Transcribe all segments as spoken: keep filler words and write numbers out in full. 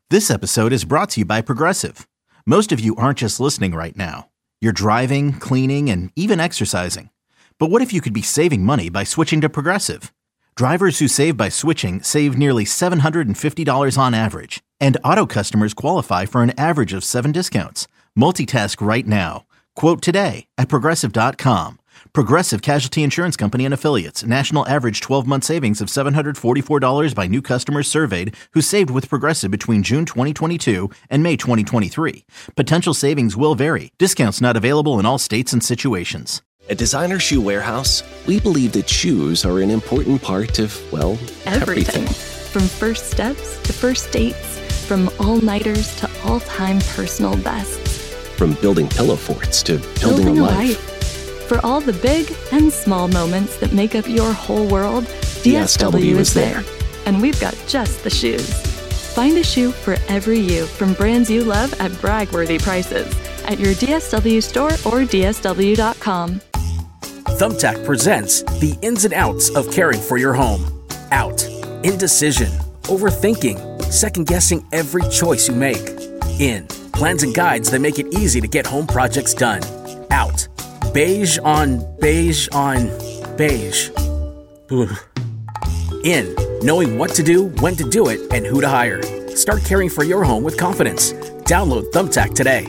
This episode is brought to you by Progressive. Most of you aren't just listening right now. You're driving, cleaning, and even exercising. But what if you could be saving money by switching to Progressive? Drivers who save by switching save nearly seven hundred fifty dollars on average. And auto customers qualify for an average of seven discounts. Multitask right now. Quote today at Progressive dot com. Progressive Casualty Insurance Company and Affiliates. National average twelve-month savings of seven hundred forty-four dollars by new customers surveyed who saved with Progressive between June twenty twenty-two and May twenty twenty-three. Potential savings will vary. Discounts not available in all states and situations. At Designer Shoe Warehouse, we believe that shoes are an important part of, well, everything. Everything. From first steps to first dates, from all-nighters to all-time personal bests. From building pillow forts to building, Building a a life. life. For all the big and small moments that make up your whole world, D S W is there. And we've got just the shoes. Find a shoe for every you from brands you love at brag-worthy prices at your D S W store or D S W dot com. Thumbtack presents the ins and outs of caring for your home. Out. Indecision. Overthinking. Second-guessing every choice you make. In. Plans and guides that make it easy to get home projects done. Out. Beige on beige on beige. Ugh. In. Knowing what to do, when to do it, and who to hire. Start caring for your home with confidence. Download Thumbtack today.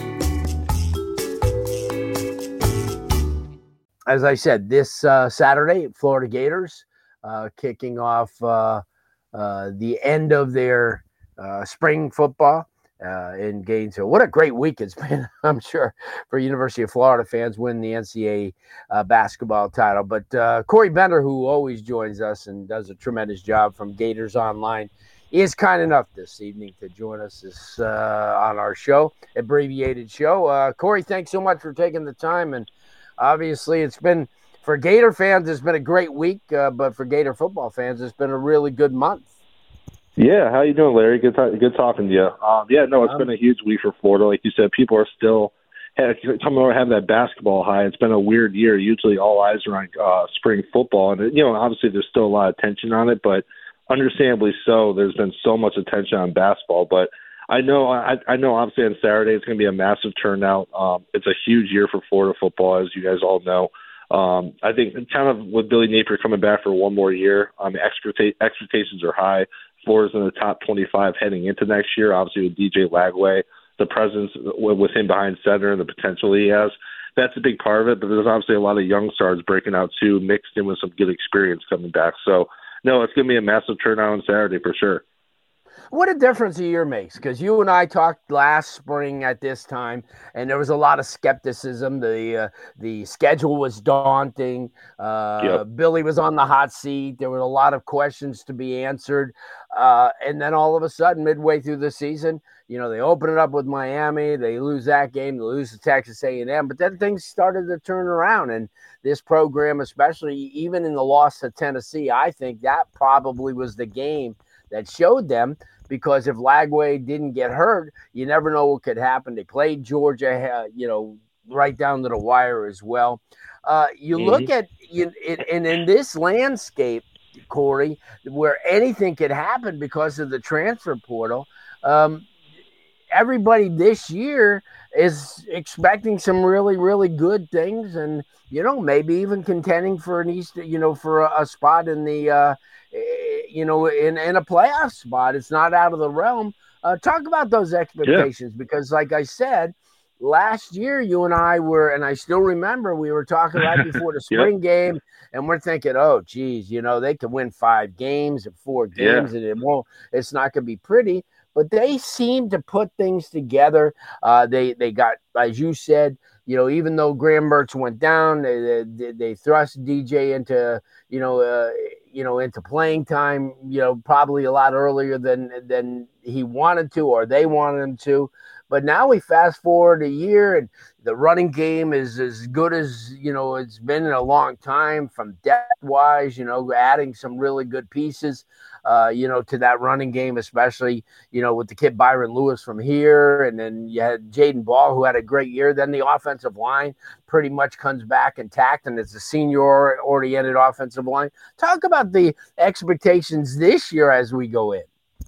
As I said, this uh, Saturday, Florida Gators uh, kicking off uh, uh, the end of their uh, spring football uh, in Gainesville. What a great week it's been, I'm sure, for University of Florida fans winning the N C double A uh, basketball title. But uh, Corey Bender, who always joins us and does a tremendous job from Gators Online, is kind enough this evening to join us this, uh, on our show, abbreviated show. Uh, Corey, thanks so much for taking the time. And obviously, it's been, for Gator fans, it's been a great week, uh, but for Gator football fans, it's been a really good month. Yeah, how you doing, Larry? Good, t- good talking to you. Um, yeah, no, it's um, been a huge week for Florida. Like you said, people are still coming over having that basketball high. It's been a weird year. Usually, all eyes are on uh, spring football, and you know, obviously, there's still a lot of attention on it, but understandably so. There's been so much attention on basketball, but I know, I, I know. Obviously, on Saturday, it's going to be a massive turnout. Um, it's a huge year for Florida football, as you guys all know. Um, I think kind of with Billy Napier coming back for one more year, um, expecta- expectations are high. Florida's in the top twenty-five heading into next year. Obviously, with D J Lagway, the presence with him behind center and the potential he has, that's a big part of it. But there's obviously a lot of young stars breaking out too, mixed in with some good experience coming back. So, no, it's going to be a massive turnout on Saturday for sure. What a difference a year makes, because you and I talked last spring at this time, and there was a lot of skepticism. The uh, the schedule was daunting. Uh, yep. Billy was on the hot seat. There were a lot of questions to be answered. Uh, and then all of a sudden, midway through the season, you know, they open it up with Miami. They lose that game. They lose to Texas A and M. But then things started to turn around. And this program, especially even in the loss to Tennessee, I think that probably was the game that showed them, because if Lagway didn't get hurt, you never know what could happen. They played Georgia, you know, right down to the wire as well. Uh, you mm-hmm. look at, you, it, and in this landscape, Corey, where anything could happen because of the transfer portal, um, everybody this year is expecting some really, really good things, and you know, maybe even contending for an East, you know, for a, a spot in the, uh, you know, in, in a playoff spot. It's not out of the realm. Uh, talk about those expectations, yeah. Because, like I said, last year you and I were, and I still remember, we were talking right before the spring yep. game, and we're thinking, oh, geez, you know, they could win five games or four games, yeah. and it won't. It's not going to be pretty. But they seem to put things together. Uh, they they got, as you said, you know, even though Graham Mertz went down, they they, they thrust D J into, you know, uh, you know, into playing time, you know, probably a lot earlier than than he wanted to, or they wanted him to. But now we fast forward a year, and the running game is as good as, you know, it's been in a long time from depth-wise, you know, adding some really good pieces, uh, you know, to that running game, especially, you know, with the kid Byron Lewis from here. And then you had Jaden Ball, who had a great year. Then the offensive line pretty much comes back intact, and it's a senior-oriented offensive line. Talk about the expectations this year as we go in.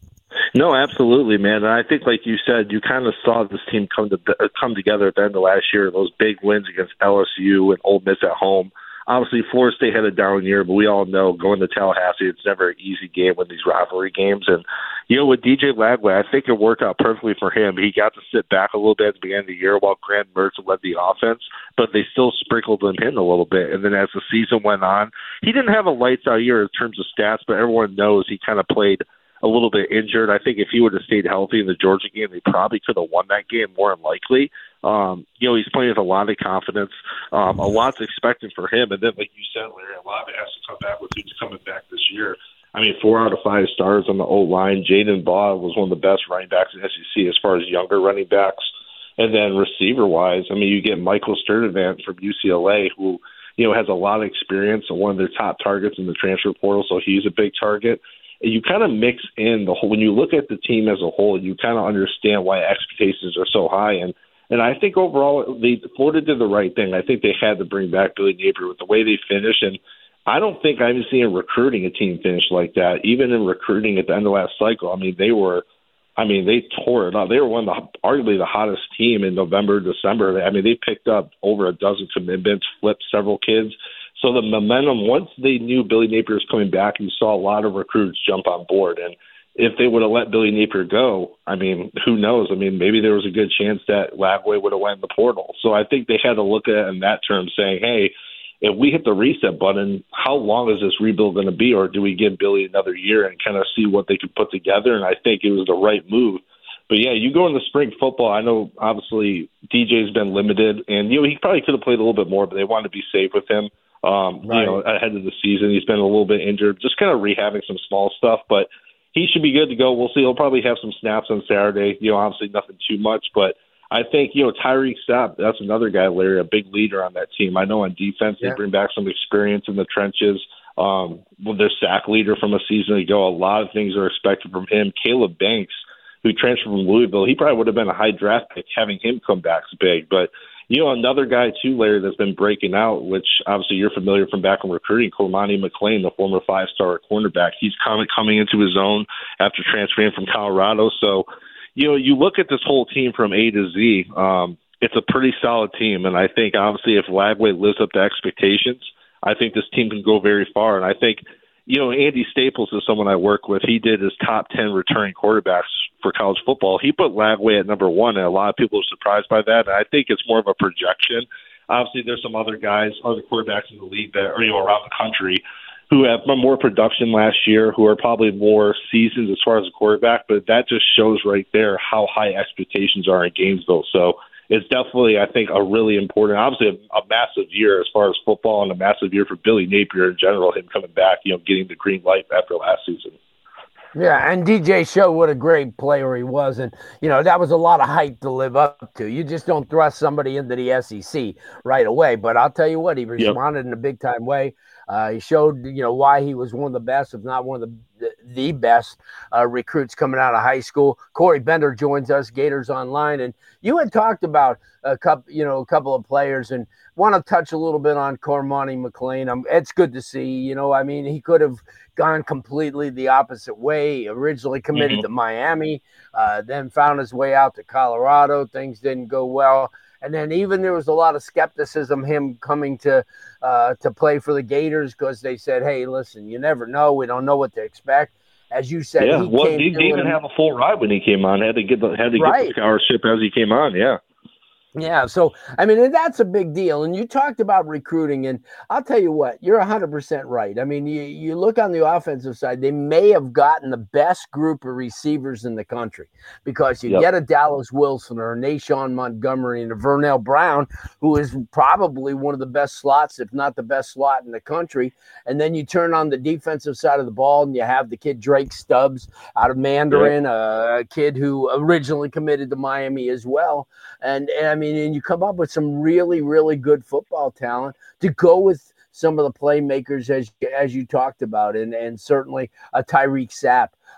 No, absolutely, man. And I think, like you said, you kind of saw this team come to come together at the end of last year. Those big wins against L S U and Ole Miss at home. Obviously, Florida State had a down year, but we all know going to Tallahassee, it's never an easy game with these rivalry games. And, you know, with D J Lagway, I think it worked out perfectly for him. He got to sit back a little bit at the beginning of the year while Grant Mertz led the offense, but they still sprinkled him in a little bit. And then as the season went on, he didn't have a lights-out year in terms of stats, but everyone knows he kind of played a little bit injured. I think if he would have stayed healthy in the Georgia game, they probably could have won that game more than likely. Um, you know, he's playing with a lot of confidence. Um, a lot's expected for him. And then, like you said, Larry, a lot of it has to come back with who's coming back this year. I mean, four out of five stars on the O-line. Jaden Baugh was one of the best running backs in the S E C as far as younger running backs. And then receiver-wise, I mean, you get Michael Sturdivant from U C L A, who, you know, has a lot of experience and one of their top targets in the transfer portal, so he's a big target. You kind of mix in the whole, when you look at the team as a whole, you kind of understand why expectations are so high. And and I think overall, they, Florida did the right thing. I think they had to bring back Billy Napier with the way they finished. And I don't think I've seen recruiting a team finish like that. Even in recruiting at the end of last cycle, I mean, they were, I mean, they tore it up. They were one of the, arguably the hottest team in November, December. I mean, they picked up over a dozen commitments, flipped several kids. So the momentum, once they knew Billy Napier was coming back, you saw a lot of recruits jump on board. And if they would have let Billy Napier go, I mean, who knows? I mean, maybe there was a good chance that Lagway would have went in the portal. So I think they had to look at it in that term, saying, hey, if we hit the reset button, how long is this rebuild going to be? Or do we give Billy another year and kind of see what they could put together? And I think it was the right move. But, yeah, you go into spring football. I know, obviously, D J's been limited. And, you know, he probably could have played a little bit more, but they wanted to be safe with him. Um, right. You know, ahead of the season, he's been a little bit injured, just kind of rehabbing some small stuff, but he should be good to go. We'll see. He'll probably have some snaps on Saturday. You know, obviously nothing too much, but I think, you know, Tyreek Sapp, that's another guy, Larry, a big leader on that team. I know on defense, yeah. They bring back some experience in the trenches. Um, well, their sack leader from a season ago, a lot of things are expected from him. Caleb Banks, who transferred from Louisville, he probably would have been a high draft pick having him come back big, but you know, another guy, too, Larry, that's been breaking out, which obviously you're familiar from back in recruiting, Cormani McClain, the former five-star cornerback. He's coming, coming into his own after transferring from Colorado. So, you know, you look at this whole team from A to Z, um, it's a pretty solid team. And I think, obviously, if Lagway lives up to expectations, I think this team can go very far. And I think, you know, Andy Staples is someone I work with. He did his top ten returning quarterbacks for college football. He put Lagway at number one, and a lot of people are surprised by that. And I think it's more of a projection. Obviously, there's some other guys, other quarterbacks in the league that are, you know, around the country who have more production last year, who are probably more seasoned as far as a quarterback, but that just shows right there how high expectations are in Gainesville. So it's definitely, I think, a really important, obviously a, a massive year as far as football and a massive year for Billy Napier in general, him coming back, you know, getting the green light after last season. Yeah, and D J showed what a great player he was. And, you know, that was a lot of hype to live up to. You just don't thrust somebody into the S E C right away. But I'll tell you what, he responded yep. in a big-time way. Uh, he showed, you know, why he was one of the best, if not one of the the best uh, recruits coming out of high school. Corey Bender joins us, Gators Online. And you had talked about a couple, you know, a couple of players, and want to touch a little bit on Cormani McClain. Um, it's good to see, you know, I mean, he could have gone completely the opposite way. He originally committed mm-hmm. to Miami, uh, then found his way out to Colorado. Things didn't go well. And then even there was a lot of skepticism, him coming to uh, to play for the Gators, because they said, hey, listen, you never know. We don't know what to expect. As you said, yeah, he well, came he didn't even have a full ride when he came on. Had to get the, had to right. get the scholarship as he came on, yeah. Yeah, so, I mean, and that's a big deal. And you talked about recruiting, and I'll tell you what, you're one hundred percent right. I mean, you, you look on the offensive side, they may have gotten the best group of receivers in the country, because you yep. get a Dallas Wilson or a Nashawn Montgomery and a Vernell Brown, who is probably one of the best slots, if not the best slot in the country. And then you turn on the defensive side of the ball, and you have the kid Drake Stubbs out of Mandarin, yep. a, a kid who originally committed to Miami as well. And, and I mean, I mean, and you come up with some really, really good football talent to go with some of the playmakers as as you talked about, and and certainly a Tyreek Sapp.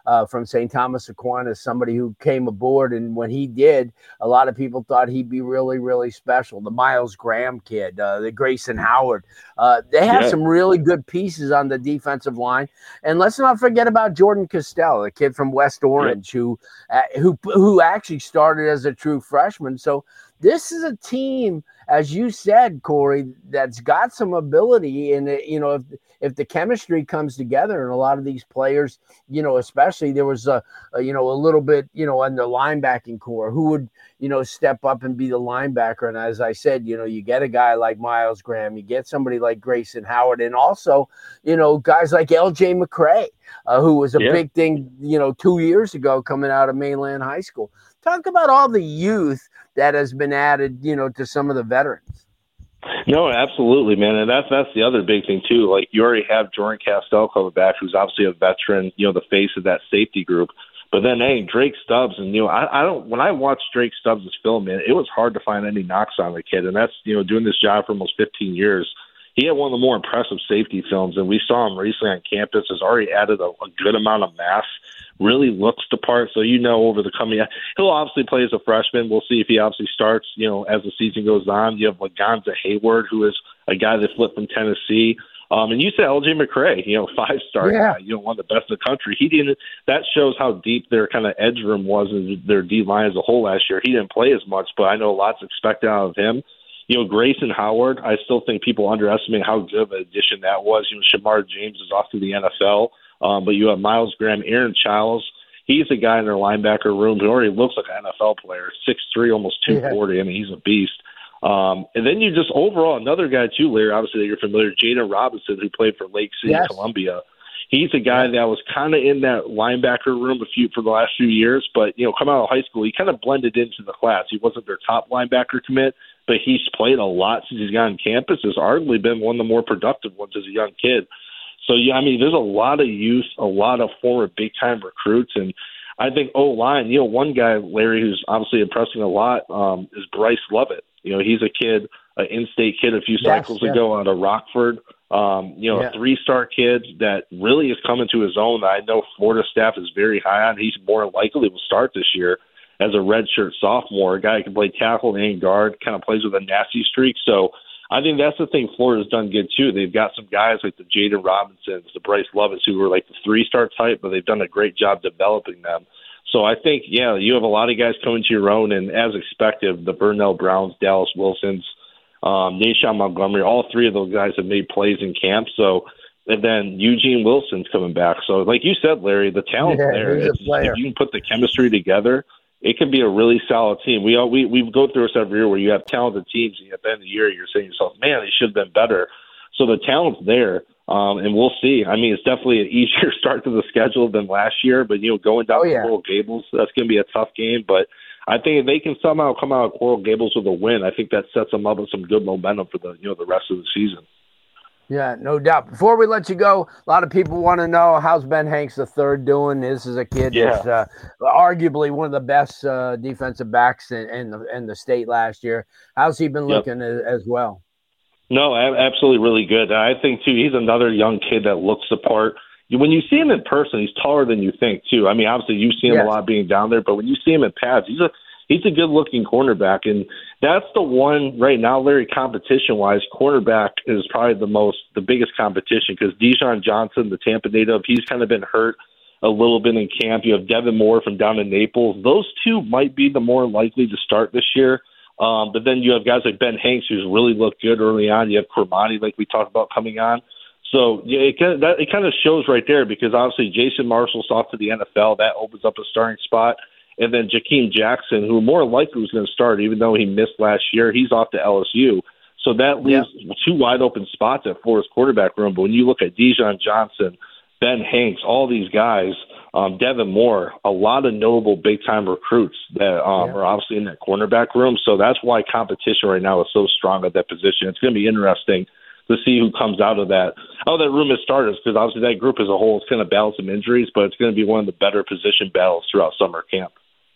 uh, from Saint Thomas Aquinas, somebody who came aboard. And when he did, a lot of people thought he'd be really, really special. The Miles Graham kid, uh, the Grayson Howard. Uh, they have yeah. some really good pieces on the defensive line. And let's not forget about Jordan Castell, a kid from West Orange, yeah. who, uh, who, who actually started as a true freshman. So this is a team, as you said, Corey, that's got some ability. And, you know, if if the chemistry comes together, and a lot of these players, you know, especially there was a, a you know, a little bit, you know, on the linebacking core, who would, you know, step up and be the linebacker. And as I said, you know, you get a guy like Miles Graham, you get somebody like Grayson Howard, and also, you know, guys like L J McCray, uh, who was a yeah. big thing, you know, two years ago coming out of Mainland High School. Talk about all the youth that has been added, you know, to some of the veterans. No, absolutely, man. And that's that's the other big thing, too. Like, you already have Jordan Castell coming back, who's obviously a veteran, you know, the face of that safety group. But then, hey, Drake Stubbs, and, you know, I, I don't, when I watched Drake Stubbs' film, man, it was hard to find any knocks on the kid. And that's, you know, doing this job for almost fifteen years. He had one of the more impressive safety films, and we saw him recently on campus. Has already added a, a good amount of mass. Really looks the part. So, you know, over the coming, he'll obviously play as a freshman. We'll see if he obviously starts, you know, as the season goes on. You have Lagonza Hayward, who is a guy that flipped from Tennessee. Um, and you said L J McCray, you know, five-star yeah. guy, you know, one of the best in the country. He didn't. That shows how deep their kind of edge room was in their D line as a whole last year. He didn't play as much, but I know lots expected out of him. You know, Grayson Howard, I still think people underestimate how good of an addition that was. You know, Shamar James is off to the N F L, um, but you have Miles Graham, Aaron Childs. He's a guy in their linebacker room who already looks like an N F L player, six three, almost two forty. Yeah. I mean, he's a beast. Um, and then you just overall, another guy too, Larry, obviously that you're familiar, Jaden Robinson, who played for Lake City, yes. Columbia. He's a guy that was kind of in that linebacker room a few for the last few years, but, you know, coming out of high school, he kind of blended into the class. He wasn't their top linebacker commit, but he's played a lot since he's gotten on campus. Has arguably been one of the more productive ones as a young kid. So, yeah, I mean, there's a lot of youth, a lot of former big-time recruits, and I think O-line, you know, one guy, Larry, who's obviously impressing a lot um, is Bryce Lovett. You know, he's a kid, an in-state kid a few cycles yes, yeah. ago out of Rockford. Um, you know, yeah. a three-star kid that really is coming to his own. I know Florida staff is very high on. He's more likely will start this year as a redshirt sophomore, a guy who can play tackle and guard, kind of plays with a nasty streak. So I think that's the thing Florida's done good, too. They've got some guys like the Jaden Robinsons, the Bryce Lovetts, who were like the three-star type, but they've done a great job developing them. So I think, yeah, you have a lot of guys coming to your own, and as expected, the Burnell Browns, Dallas Wilsons, um, Nashawn Montgomery, all three of those guys have made plays in camp. So, and then Eugene Wilson's coming back. So, like you said, Larry, the talent's yeah, there. It's, if you can put the chemistry together, it can be a really solid team. We all, we we go through this every year where you have talented teams, and at the end of the year, you're saying to yourself, man, they should have been better. So the talent's there. Um, and we'll see. I mean, it's definitely an easier start to the schedule than last year, but, you know, going down oh, yeah. to Coral Gables, that's going to be a tough game. But I think if they can somehow come out of Coral Gables with a win, I think that sets them up with some good momentum for the, you know, the rest of the season. Yeah, no doubt. Before we let you go, a lot of people want to know, how's Ben Hanks the third doing? This is a kid yeah. that's uh, arguably one of the best uh, defensive backs in, in, the, in the state last year. How's he been looking yep. as, as well? No, absolutely really good. I think, too, he's another young kid that looks the part. When you see him in person, he's taller than you think, too. I mean, obviously, you've seen him yes. a lot being down there, but when you see him in pads, he's a he's a good-looking cornerback. And that's the one right now, Larry, competition-wise, cornerback is probably the most, the biggest competition because Dijon Johnson, the Tampa native, he's kind of been hurt a little bit in camp. You have Devin Moore from down in Naples. Those two might be the more likely to start this year. Um, but then you have guys like Ben Hanks, who's really looked good early on. You have Cormani, like we talked about, coming on. So yeah, it kind of, that, it kind of shows right there because obviously Jason Marshall's off to the N F L. That opens up a starting spot. And then Jakeem Jackson, who more likely was going to start, even though he missed last year, he's off to L S U. So that leaves yeah. two wide open spots at Florida's quarterback room. But when you look at Dijon Johnson, Ben Hanks, all these guys, um, Devin Moore, a lot of notable big-time recruits that um, yeah. are obviously in that cornerback room. So that's why competition right now is so strong at that position. It's going to be interesting to see who comes out of that. Oh, that room as starters, because obviously that group as a whole is going to battle some injuries, but it's going to be one of the better position battles throughout summer camp.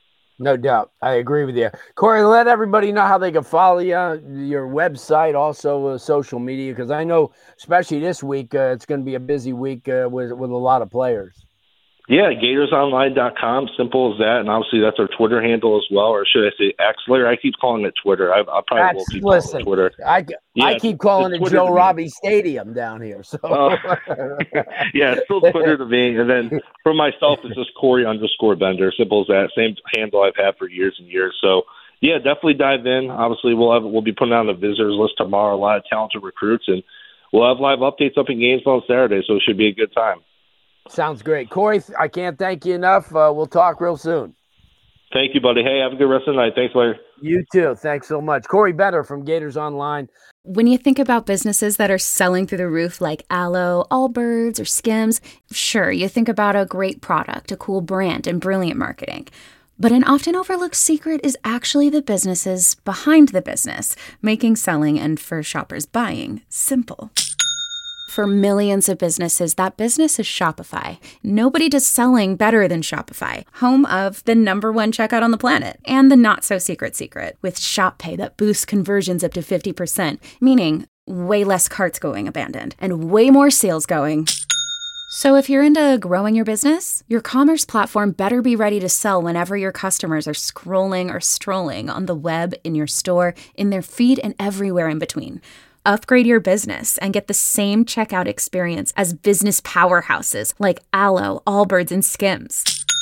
No doubt. I agree with you. Corey, let everybody know how they can follow you, your website, also uh, social media, because I know, especially this week, uh, it's going to be a busy week uh, with, with a lot of players. Yeah, Gators Online dot com, simple as that. And obviously that's our Twitter handle as well, or should I say X? Larry, I keep calling it Twitter. I, I probably That's, will keep listen, calling it Twitter. I, yeah, I keep calling it Joe to Robbie Stadium down here. So uh, yeah, it's still Twitter to me. And then for myself, it's just Corey underscore Bender. Simple as that. Same handle I've had for years and years. So yeah, definitely dive in. Obviously, we'll have we'll be putting on the visitors list tomorrow. A lot of talented recruits, and we'll have live updates up in Gainesville on Saturday. So it should be a good time. Sounds great. Corey, I can't thank you enough. Uh, we'll talk real soon. Thank you, buddy. Hey, have a good rest of the night. Thanks, Larry. You too. Thanks so much. Corey Bender from Gators Online. When you think about businesses that are selling through the roof like Aloe, Allbirds, or Skims, sure, you think about a great product, a cool brand, and brilliant marketing. But an often overlooked secret is actually the businesses behind the business, making selling and for shoppers buying simple. For millions of businesses, that business is Shopify. Nobody does selling better than Shopify, home of the number one checkout on the planet and the not-so-secret secret with Shop Pay that boosts conversions up to fifty percent, meaning way less carts going abandoned and way more sales going. So if you're into growing your business, your commerce platform better be ready to sell whenever your customers are scrolling or strolling on the web, in your store, in their feed, and everywhere in between. Upgrade your business and get the same checkout experience as business powerhouses like Aloe, Allbirds, and Skims.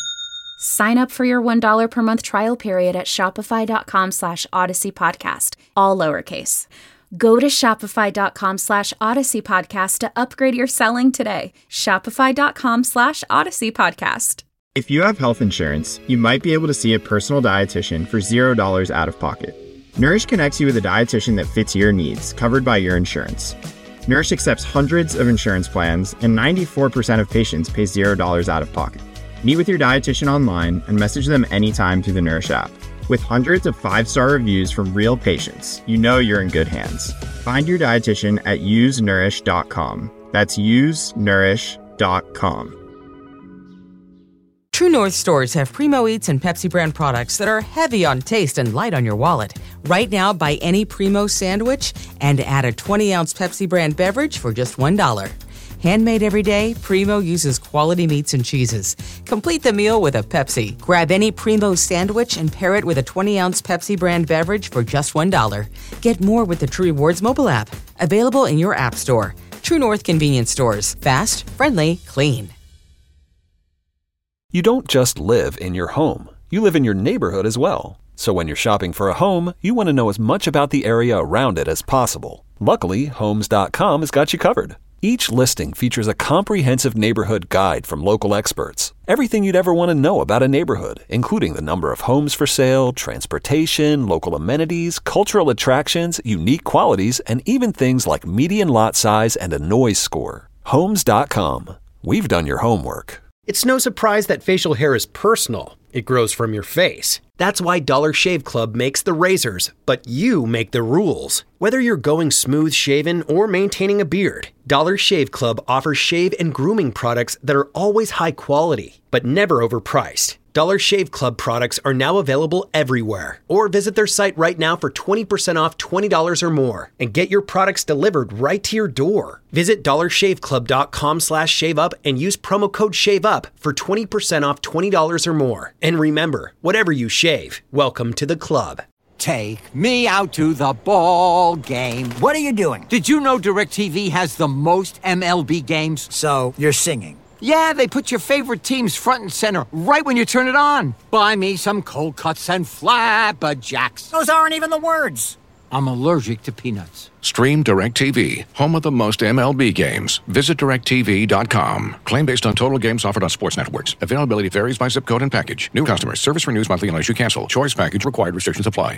Sign up for your one dollar per month trial period at shopify.com slash Odyssey Podcast, all lowercase. Go to shopify.com slash Odyssey Podcast to upgrade your selling today. Shopify.com slash Odyssey Podcast. If you have health insurance, you might be able to see a personal dietitian for zero dollars out of pocket. Nourish connects you with a dietitian that fits your needs, covered by your insurance. Nourish accepts hundreds of insurance plans, and ninety-four percent of patients pay zero dollars out of pocket. Meet with your dietitian online and message them anytime through the Nourish app. With hundreds of five-star reviews from real patients, you know you're in good hands. Find your dietitian at use nourish dot com. That's use nourish dot com. True North stores have Primo Eats and Pepsi brand products that are heavy on taste and light on your wallet. Right now, buy any Primo sandwich and add a twenty ounce Pepsi brand beverage for just one dollar. Handmade every day, Primo uses quality meats and cheeses. Complete the meal with a Pepsi. Grab any Primo sandwich and pair it with a twenty ounce Pepsi brand beverage for just one dollar. Get more with the True Rewards mobile app. Available in your app store. True North convenience stores. Fast, friendly, clean. You don't just live in your home. You live in your neighborhood as well. So when you're shopping for a home, you want to know as much about the area around it as possible. Luckily, Homes dot com has got you covered. Each listing features a comprehensive neighborhood guide from local experts. Everything you'd ever want to know about a neighborhood, including the number of homes for sale, transportation, local amenities, cultural attractions, unique qualities, and even things like median lot size and a noise score. Homes dot com. We've done your homework. It's no surprise that facial hair is personal. It grows from your face. That's why Dollar Shave Club makes the razors, but you make the rules. Whether you're going smooth shaven or maintaining a beard, Dollar Shave Club offers shave and grooming products that are always high quality, but never overpriced. Dollar Shave Club products are now available everywhere. Or visit their site right now for twenty percent off twenty dollars or more and get your products delivered right to your door. Visit dollar shave club dot com slash shave up and use promo code SHAVEUP for twenty percent off twenty dollars or more. And remember, whatever you shave, welcome to the club. Take me out to the ball game. What are you doing? Did you know DirecTV has the most M L B games? So, you're singing. Yeah, they put your favorite teams front and center right when you turn it on. Buy me some cold cuts and flapjacks. Those aren't even the words. I'm allergic to peanuts. Stream DirecTV, home of the most M L B games. Visit direct T V dot com. Claim based on total games offered on sports networks. Availability varies by zip code and package. New customers. Service renews monthly unless you cancel. Choice package required. Restrictions apply.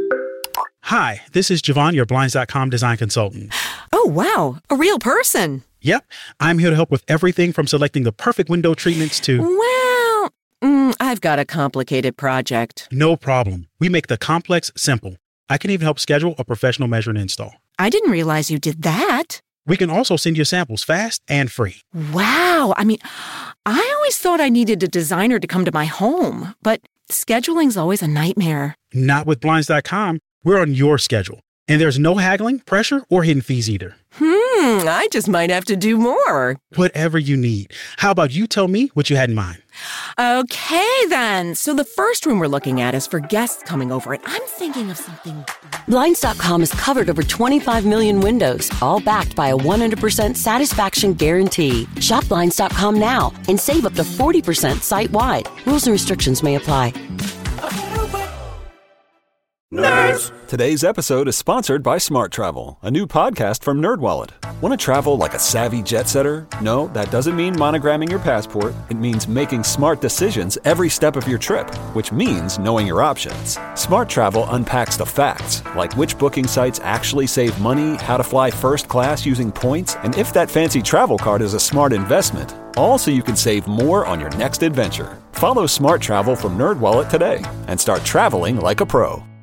Hi, this is Javon, your Blinds dot com design consultant. Oh, wow. A real person. Yep. I'm here to help with everything from selecting the perfect window treatments to... Well, mm, I've got a complicated project. No problem. We make the complex simple. I can even help schedule a professional measure and install. I didn't realize you did that. We can also send you samples fast and free. Wow. I mean, I always thought I needed a designer to come to my home, but scheduling's always a nightmare. Not with Blinds dot com. We're on your schedule. And there's no haggling, pressure, or hidden fees either. Hmm. Hmm, I just might have to do more. Whatever you need. How about you tell me what you had in mind? Okay, then. So the first room we're looking at is for guests coming over, and I'm thinking of something... Blinds dot com has covered over twenty-five million windows, all backed by a one hundred percent satisfaction guarantee. Shop Blinds dot com now and save up to forty percent site-wide. Rules and restrictions may apply. Nerds! Today's episode is sponsored by Smart Travel, a new podcast from NerdWallet. Want to travel like a savvy jet setter? No, that doesn't mean monogramming your passport. It means making smart decisions every step of your trip, which means knowing your options. Smart Travel unpacks the facts, like which booking sites actually save money, how to fly first class using points, and if that fancy travel card is a smart investment. All so you can save more on your next adventure. Follow Smart Travel from NerdWallet today and start traveling like a pro.